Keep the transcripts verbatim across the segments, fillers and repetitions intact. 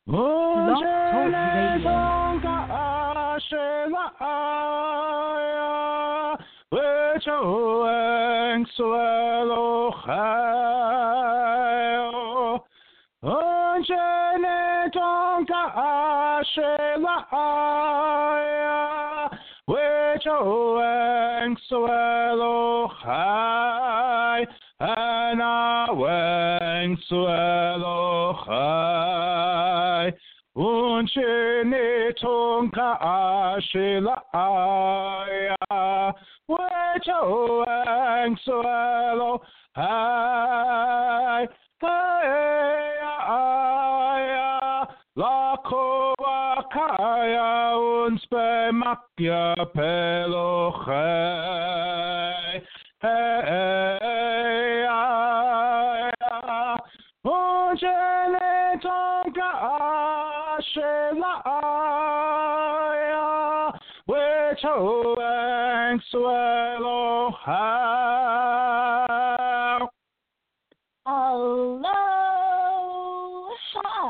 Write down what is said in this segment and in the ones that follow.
Blog Talk Radio. Unchini tonka ashila aya, wecho ang suelo hai, aya, la koa kaya unspe makya pelo hai, aya, unchini tonka ashila aya, wecho ang suelo hai. Aloha!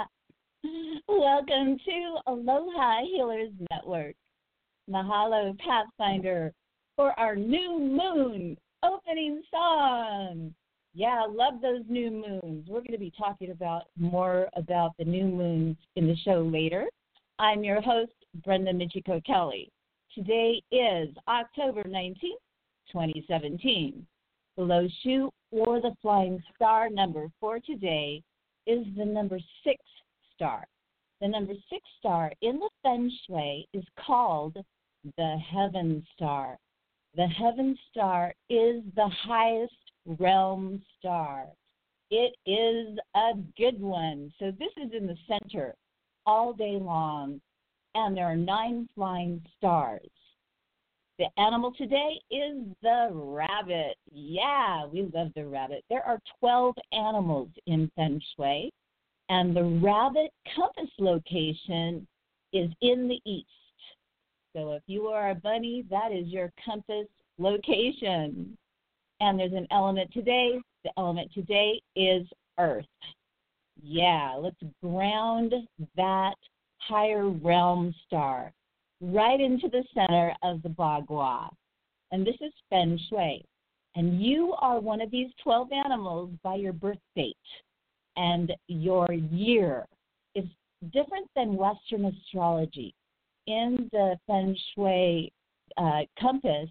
Welcome to Aloha Healers Network. Mahalo Pathfinder for our new moon opening song. Yeah, I love those new moons. We're going to be talking about more about the new moons in the show later. I'm your host, Brenda Michiko Kelly. Today is October nineteenth, twenty seventeen. The low shoe or the flying star number for today is the number six star. The number six star in the Feng Shui is called the Heaven Star. The Heaven Star is the highest realm star. It is a good one. So this is in the center all day long, and there are nine flying stars. The animal today is the rabbit. Yeah, we love the rabbit. There are twelve animals in Feng Shui, and the rabbit compass location is in the east. So if you are a bunny, that is your compass location. And there's an element today. The element today is earth. Yeah, let's ground that higher realm star right into the center of the Bagua. And this is Feng Shui. And you are one of these twelve animals by your birth date. And your year is different than Western astrology. In the Feng Shui uh, compass,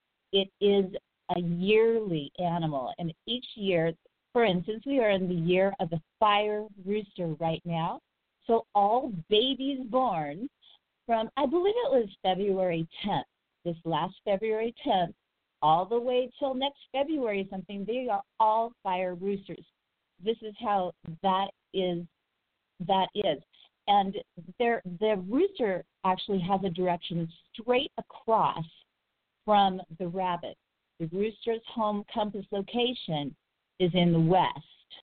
it is a yearly animal. And each year, for instance, we are in the year of the fire rooster right now. So all babies born from, I believe it was February tenth, this last February tenth, all the way till next February something, they are all fire roosters. This is how that is. That is. And their, the rooster actually has a direction straight across from the rabbit. The rooster's home compass location is in the west.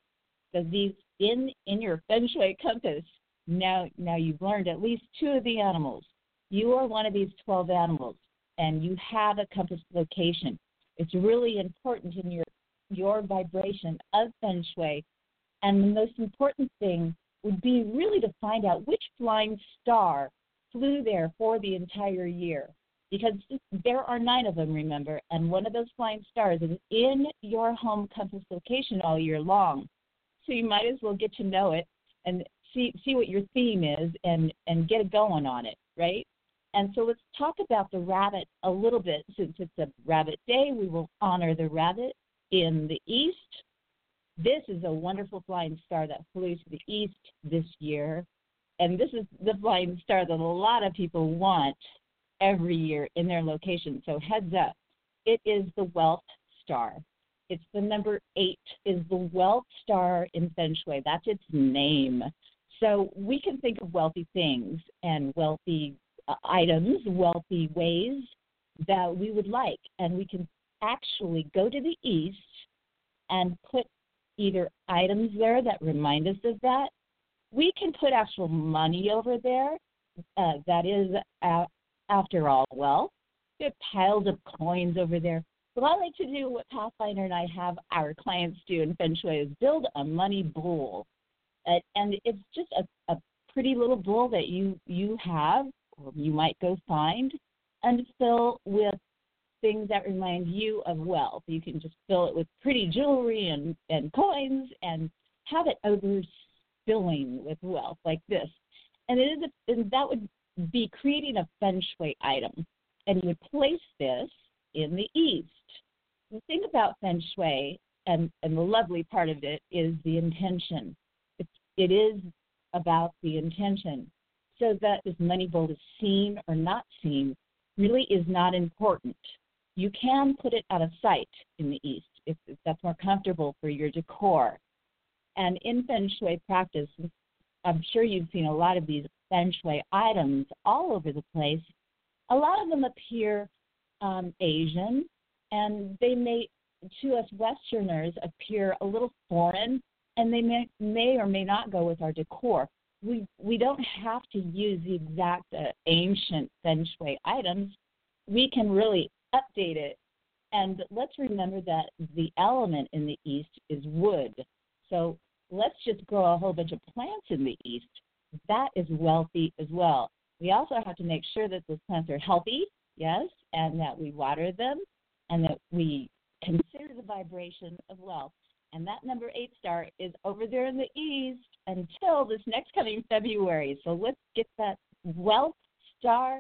So these in in your Feng Shui compass, now now you've learned at least two of the animals. You are one of these twelve animals, and you have a compass location. It's really important in your your vibration of Feng Shui. And the most important thing would be really to find out which flying star flew there for the entire year. Because there are nine of them, remember, and one of those flying stars is in your home compass location all year long. So you might as well get to know it and see see what your theme is and, and get it going on it, right? And so let's talk about the rabbit a little bit. Since it's a rabbit day, we will honor the rabbit in the east. This is a wonderful flying star that flew to the east this year. And this is the flying star that a lot of people want every year in their location. So heads up, it is the wealth star. It's the number eight is the wealth star in Feng Shui. That's its name. So we can think of wealthy things and wealthy uh, items, wealthy ways that we would like. And we can actually go to the east and put either items there that remind us of that. We can put actual money over there. Uh, that is, uh, after all, wealth. We have piles of coins over there. What I like to do, what Pathfinder and I have our clients do in Feng Shui, is build a money bowl. Uh, and it's just a, a pretty pretty little bowl that you, you have, or you might go find, and fill with things that remind you of wealth. You can just fill it with pretty jewelry and, and coins and have it overspilling with wealth like this. And it is a, and that would be creating a feng shui item. And you would place this in the east. The thing about feng shui, and, and the lovely part of it, is the intention. It's, it is about the intention. So that this money bowl is seen or not seen really is not important. You can put it out of sight in the east if, if that's more comfortable for your decor. And in feng shui practice, I'm sure you've seen a lot of these feng shui items all over the place. A lot of them appear um, Asian, and they may, to us Westerners, appear a little foreign, and they may, may or may not go with our decor. We we don't have to use the exact uh, ancient feng shui items. We can really update it. And let's remember that the element in the east is wood. So let's just grow a whole bunch of plants in the east. That is wealthy as well. We also have to make sure that those plants are healthy, yes, and that we water them, and that we consider the vibration of wealth. And that number eight star is over there in the east until this next coming February. So let's get that wealth star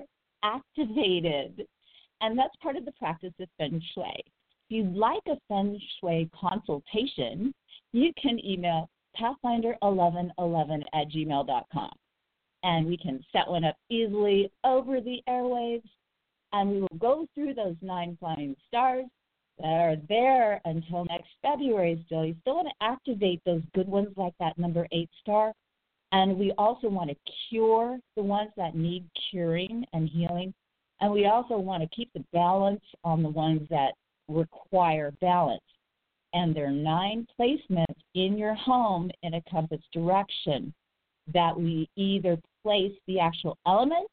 activated. And that's part of the practice of feng shui. If you'd like a feng shui consultation, you can email pathfinder eleven eleven at gmail dot com. And we can set one up easily over the airwaves. And we will go through those nine flying stars that are there until next February still. You still want to activate those good ones like that number eight star. And we also want to cure the ones that need curing and healing. And we also want to keep the balance on the ones that require balance. And there are nine placements in your home in a compass direction that we either place the actual element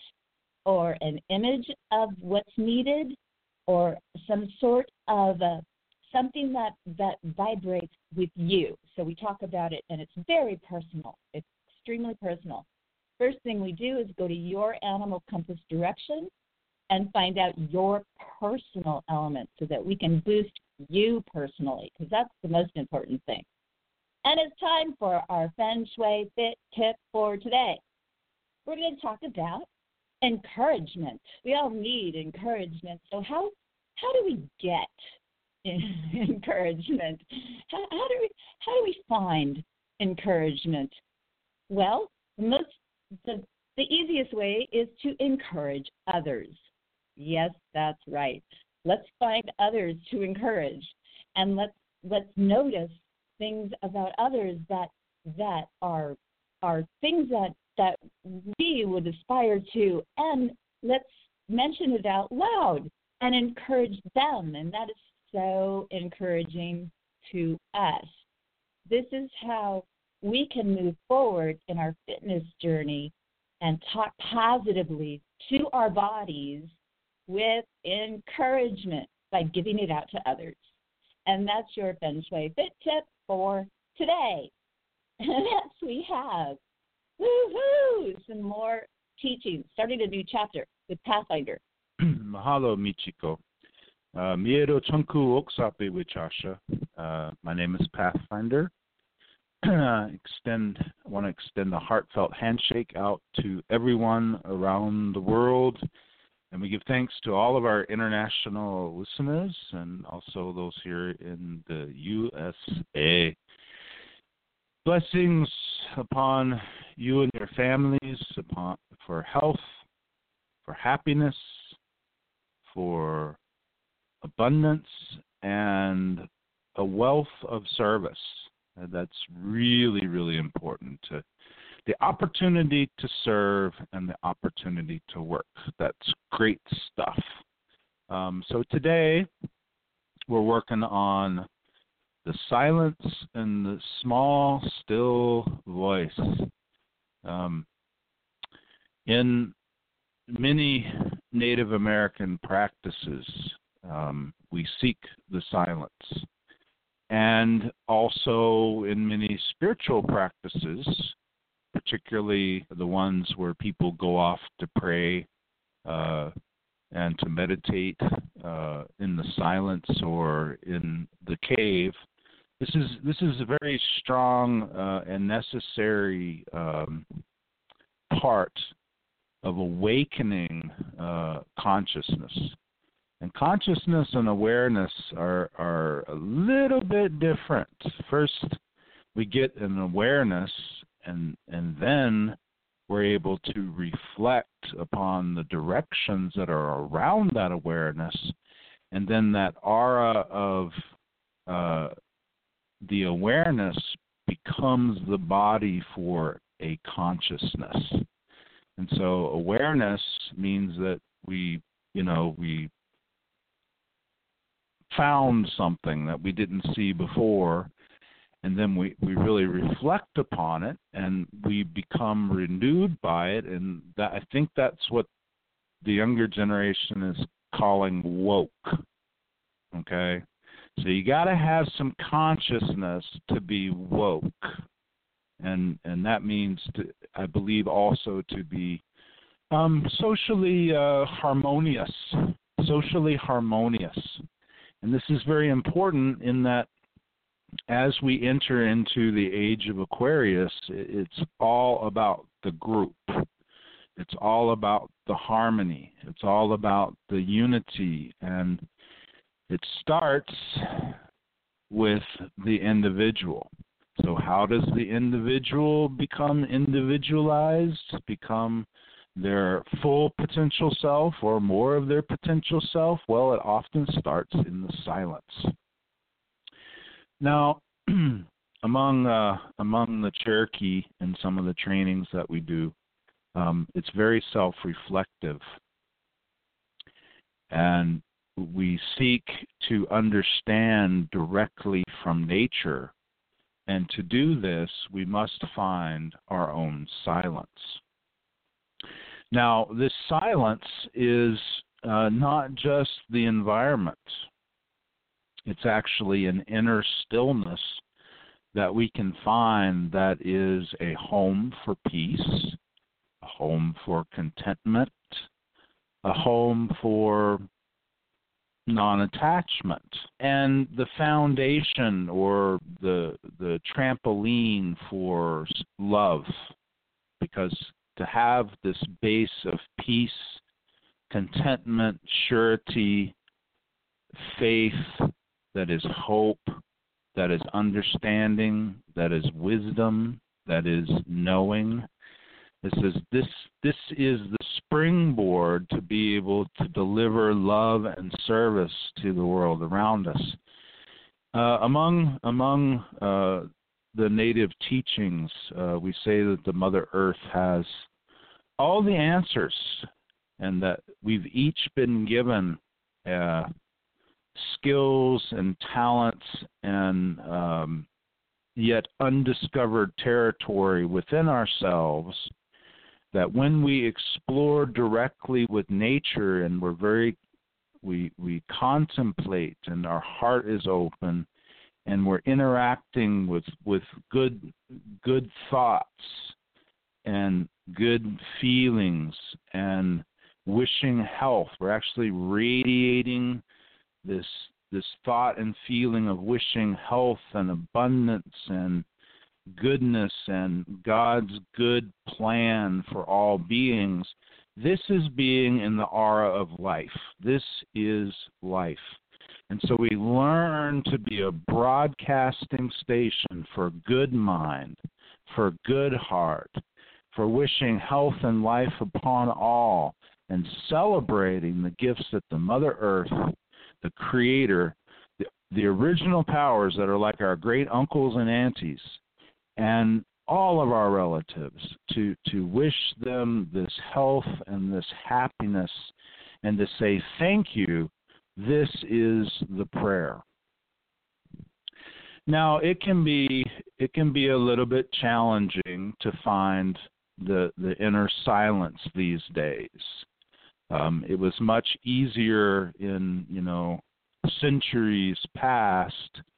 or an image of what's needed or some sort of a, something that, that vibrates with you. So we talk about it, and it's very personal. It's extremely personal. First thing we do is go to your animal compass direction and find out your personal element so that we can boost you personally, because that's the most important thing. And it's time for our Feng Shui Fit Tip for today. We're going to talk about encouragement. We all need encouragement. So how how do we get encouragement? How, how do we how do we find encouragement? Well, the most the the easiest way is to encourage others. Yes, that's right. Let's find others to encourage, and let's let's notice things about others that that are are things that that we would aspire to, and let's mention it out loud and encourage them. And that is so encouraging to us. This is how we can move forward in our fitness journey and talk positively to our bodies with encouragement by giving it out to others. And that's your Feng Shui Fit Tip for today. And next we have, woohoo, some more teaching, starting a new chapter with Pathfinder. Mahalo, Michiko. Uh, Miedo Chunku Oksape Wichasha. Uh, my name is Pathfinder. extend, I want to extend a heartfelt handshake out to everyone around the world. And we give thanks to all of our international listeners and also those here in the U S A. Blessings upon you and your families, upon for health, for happiness, for abundance, and a wealth of service. And that's really, really important. To the opportunity to serve and the opportunity to work. That's great stuff. Um, so today we're working on the silence and the small, still voice. Um, in many Native American practices, um, we seek the silence. And also in many spiritual practices, particularly the ones where people go off to pray uh, and to meditate uh, in the silence or in the cave. This is this is a very strong uh, and necessary um, part of awakening uh, consciousness. And consciousness and awareness are are a little bit different. First, we get an awareness, and and then we're able to reflect upon the directions that are around that awareness, and then that aura of uh, the awareness becomes the body for a consciousness. And so awareness means that we, you know, we found something that we didn't see before, and then we, we really reflect upon it, and we become renewed by it, and that, I think that's what the younger generation is calling woke, okay? So you got to have some consciousness to be woke, and and that means, to, I believe, also to be um, socially uh, harmonious, socially harmonious. And this is very important in that as we enter into the age of Aquarius, it's all about the group. It's all about the harmony. It's all about the unity. And it starts with the individual. So how does the individual become individualized, become their full potential self or more of their potential self? Well, it often starts in the silence. Now, among uh, among the Cherokee and some of the trainings that we do, um, it's very self-reflective. And we seek to understand directly from nature. And to do this, we must find our own silence. Now, this silence is uh, not just the environment. It's actually an inner stillness that we can find that is a home for peace, a home for contentment, a home for non-attachment, and the foundation or the the trampoline for love, because to have this base of peace, contentment, surety, faith, that is hope, that is understanding, that is wisdom, that is knowing. This is this this is the springboard to be able to deliver love and service to the world around us. Uh, among among uh, the native teachings, uh, we say that the Mother Earth has all the answers, and that we've each been given uh, skills and talents and um, yet undiscovered territory within ourselves, that when we explore directly with nature and we're very, we we contemplate and our heart is open and we're interacting with, with good good thoughts and good feelings and wishing health, we're actually radiating this this thought and feeling of wishing health and abundance and goodness and God's good plan for all beings. This is being in the aura of life. This is life. And so we learn to be a broadcasting station for good mind, for good heart, for wishing health and life upon all, and celebrating the gifts that the Mother Earth, the Creator, the, the original powers that are like our great uncles and aunties, and all of our relatives, to, to wish them this health and this happiness, and to say thank you. This is the prayer. Now, it can be it can be a little bit challenging to find the the inner silence these days. Um, it was much easier in, you know, centuries past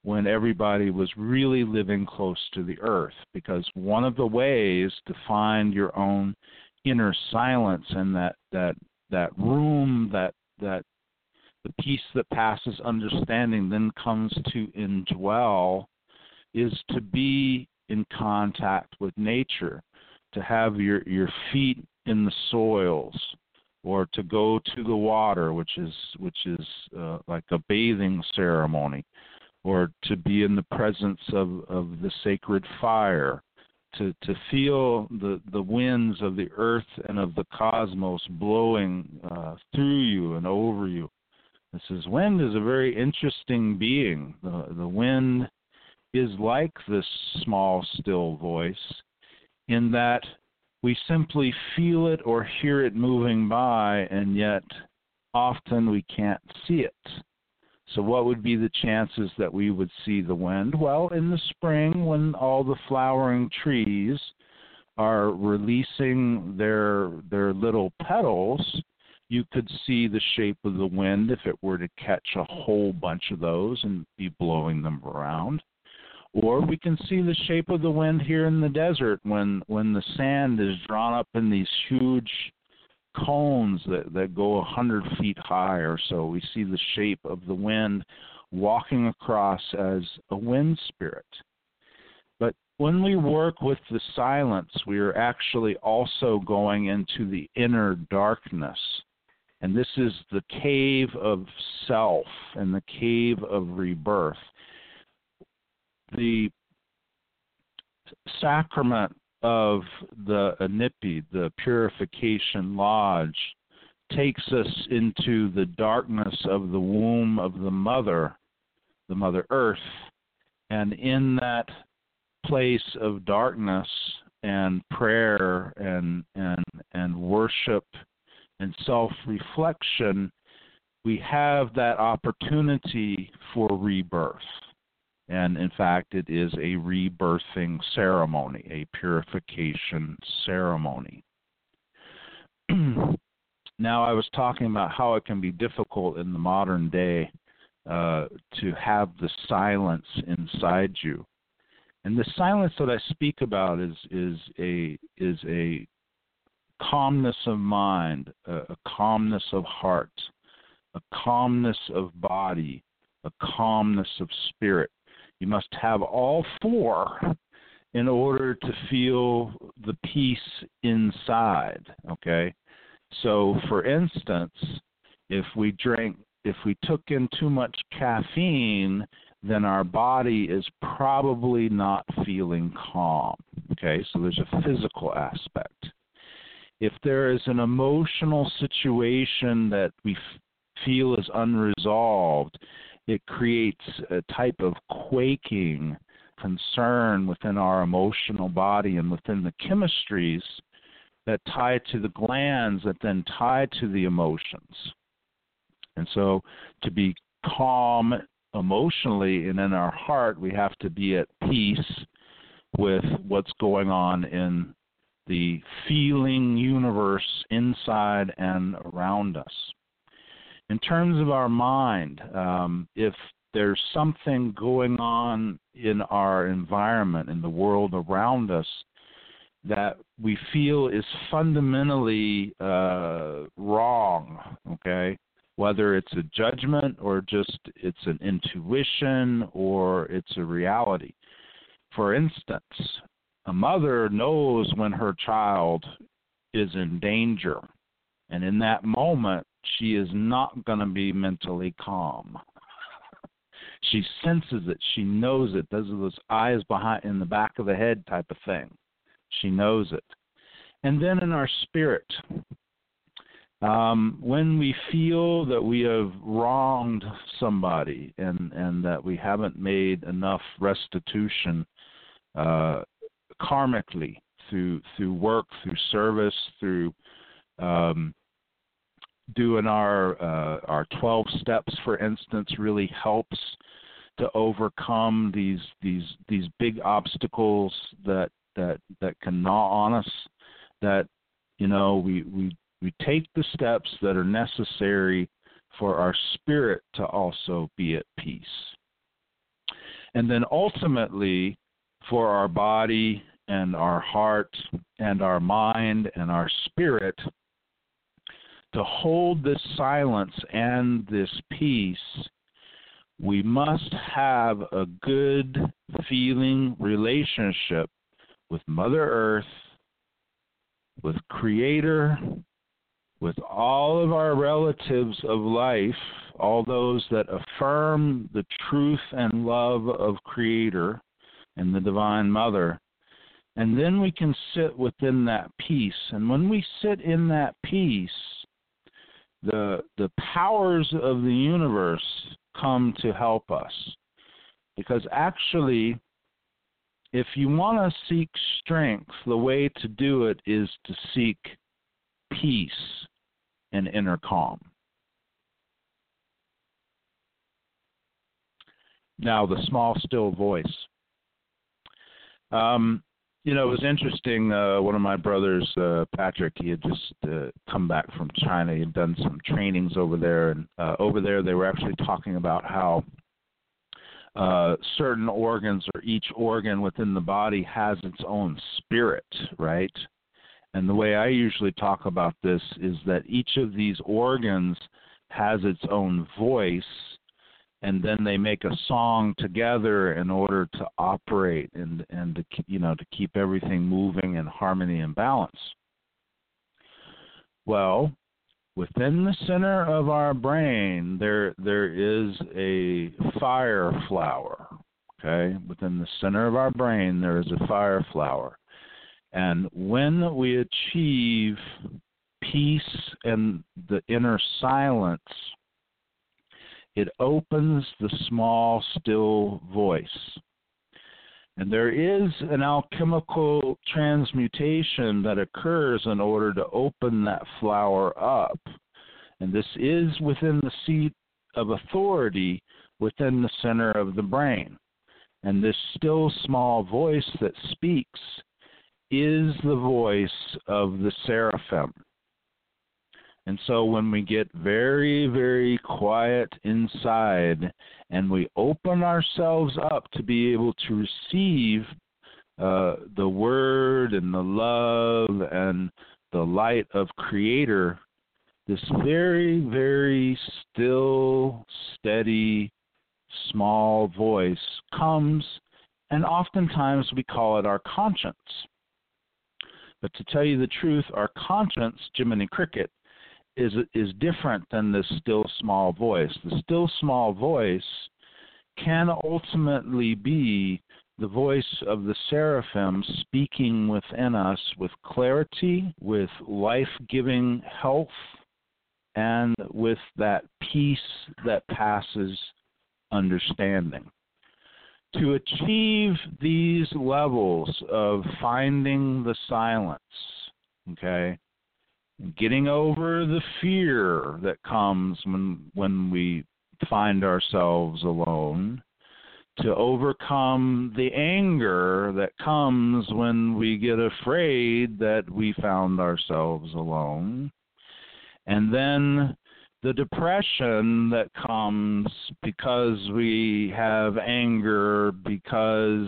when everybody was really living close to the earth, because one of the ways to find your own inner silence and that that that room, that that the peace that passes understanding then comes to indwell, is to be in contact with nature, to have your, your feet in the soils, or to go to the water, which is which is uh, like a bathing ceremony, or to be in the presence of, of the sacred fire, to to feel the, the winds of the earth and of the cosmos blowing uh, through you and over you. This is wind is a very interesting being. The the wind is like this small, still voice, in that we simply feel it or hear it moving by, and yet often we can't see it. So what would be the chances that we would see the wind? Well, in the spring, when all the flowering trees are releasing their their little petals, you could see the shape of the wind if it were to catch a whole bunch of those and be blowing them around. Or we can see the shape of the wind here in the desert when, when the sand is drawn up in these huge cones that, that go one hundred feet high or so. We see the shape of the wind walking across as a wind spirit. But when we work with the silence, we are actually also going into the inner darkness. And this is the cave of self and the cave of rebirth. The sacrament of the Inipi, the Purification Lodge, takes us into the darkness of the womb of the Mother, the Mother Earth. And in that place of darkness and prayer and and and worship and self-reflection, we have that opportunity for rebirth. And in fact, it is a rebirthing ceremony, a purification ceremony. Now, I was talking about how it can be difficult in the modern day uh, to have the silence inside you. And the silence that I speak about is is a is a calmness of mind, a, a calmness of heart, a calmness of body, a calmness of spirit. You must have all four in order to feel the peace inside, okay? So, for instance, if we drank, if we took in too much caffeine, then our body is probably not feeling calm, okay? So there's a physical aspect. If there is an emotional situation that we f- feel is unresolved, it creates a type of quaking concern within our emotional body and within the chemistries that tie to the glands that then tie to the emotions. And so to be calm emotionally and in our heart, we have to be at peace with what's going on in the feeling universe inside and around us. In terms of our mind, um, if there's something going on in our environment, in the world around us, that we feel is fundamentally uh, wrong, okay, whether it's a judgment or just it's an intuition or it's a reality. For instance, a mother knows when her child is in danger, and in that moment, she is not going to be mentally calm. She senses it. She knows it. Those are those eyes behind in the back of the head type of thing. She knows it. And then in our spirit, um, when we feel that we have wronged somebody and, and that we haven't made enough restitution uh, karmically through through work, through service, through um, doing our uh, our twelve steps, for instance, really helps to overcome these these these big obstacles that that that can gnaw on us. That you know we we we take the steps that are necessary for our spirit to also be at peace. And then ultimately, for our body and our heart and our mind and our spirit to hold this silence and this peace, we must have a good feeling relationship with Mother Earth, with Creator, with all of our relatives of life, all those that affirm the truth and love of Creator and the Divine Mother. And then we can sit within that peace. And when we sit in that peace, the the powers of the universe come to help us. Because actually, if you want to seek strength, the way to do it is to seek peace and inner calm. Now, the small, still voice. Um, you know, it was interesting. Uh, one of my brothers, uh, Patrick, he had just uh, come back from China. He had done some trainings over there. And uh, over there, they were actually talking about how uh, certain organs, or each organ within the body, has its own spirit, right? And the way I usually talk about this is that each of these organs has its own voice, and then they make a song together in order to operate and and to, you know, to keep everything moving in harmony and balance. Well, within the center of our brain, there there is a fire flower. Okay, within the center of our brain, there is a fire flower. And when we achieve peace and the inner silence, it opens the small, still voice. And there is an alchemical transmutation that occurs in order to open that flower up. And this is within the seat of authority within the center of the brain. And this still, small voice that speaks is the voice of the seraphim. And so when we get very, very quiet inside and we open ourselves up to be able to receive uh, the word and the love and the light of Creator, this very, very still, steady, small voice comes, and oftentimes we call it our conscience. But to tell you the truth, our conscience, Jiminy Cricket, is is different than this still small voice. The still small voice can ultimately be the voice of the seraphim speaking within us with clarity, with life-giving health, and with that peace that passes understanding. To achieve these levels of finding the silence, okay, getting over the fear that comes when when we find ourselves alone, to overcome the anger that comes when we get afraid that we found ourselves alone, and then the depression that comes because we have anger, because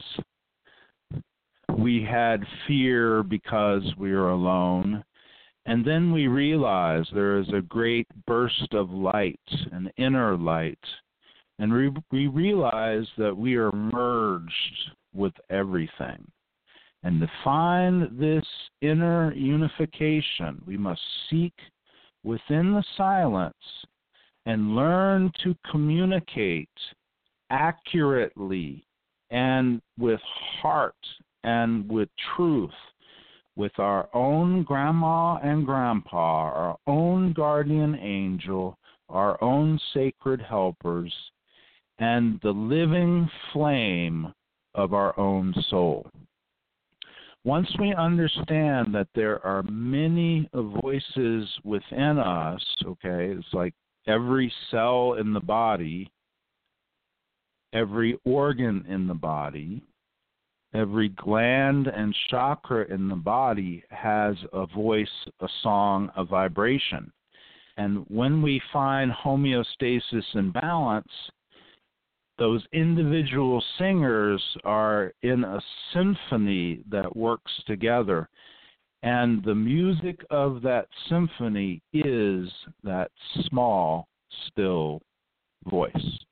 we had fear, because we are alone. And then we realize there is a great burst of light, an inner light, and we, we realize that we are merged with everything. And to find this inner unification, we must seek within the silence and learn to communicate accurately and with heart and with truth with our own grandma and grandpa, our own guardian angel, our own sacred helpers, and the living flame of our own soul. Once we understand that there are many voices within us, okay, it's like every cell in the body, every organ in the body, every gland and chakra in the body has a voice, a song, a vibration. And when we find homeostasis and balance, those individual singers are in a symphony that works together. And the music of that symphony is that small, still voice.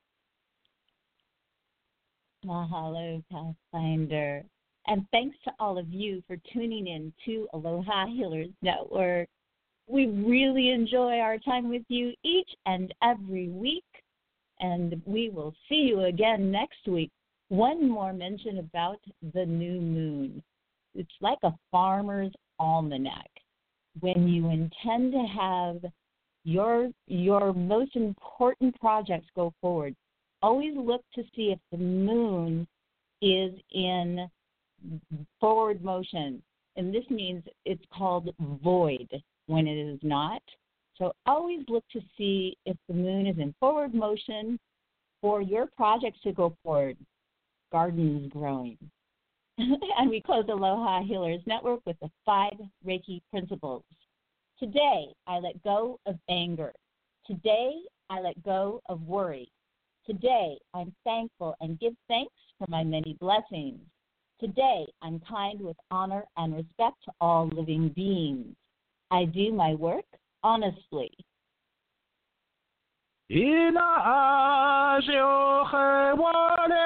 Mahalo, Pathfinder. And thanks to all of you for tuning in to Aloha Healers Network. We really enjoy our time with you each and every week, and we will see you again next week. One more mention about the new moon. It's like a farmer's almanac. When you intend to have your your most important projects go forward, always look to see if the moon is in forward motion. And this means it's called void when it is not. So always look to see if the moon is in forward motion for your projects to go forward. Gardens growing. And we close Aloha Healers Network with the five Reiki principles. Today, I let go of anger. Today, I let go of worry. Today, I'm thankful and give thanks for my many blessings. Today, I'm kind with honor and respect to all living beings. I do my work honestly. Ina ajio hewane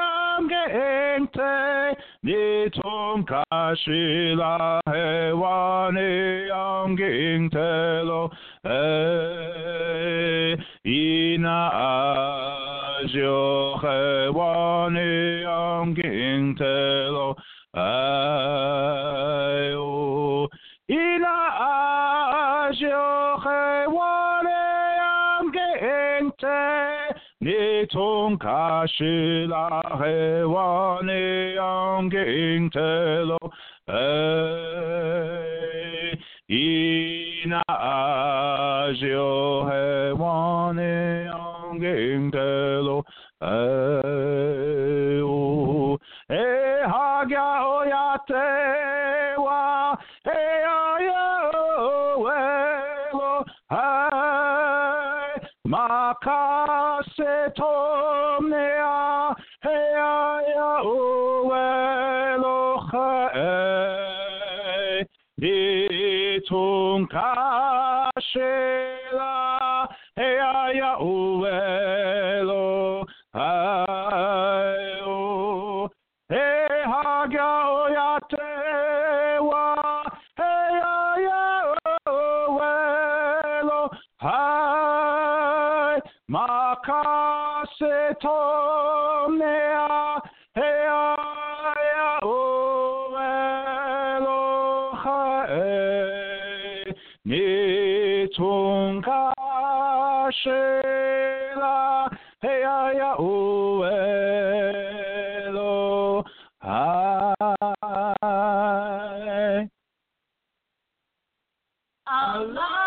amgente nitum kashila hewane amgente lo eh ina ajio hewane amgente lo ayo ina ajio hewane Nitum kashila hewane amgintelo eh ina ajio hewane amgintelo eh o eh hagya oyate wa eh ayo welo Makase tomnea hea ya uelo hae ditum kashela hea ya uelo hae o he hagya oyate wa hea ya uelo hae Makase tomnea hea ya uelo hae nitum kashela hea ya uelo hae Allah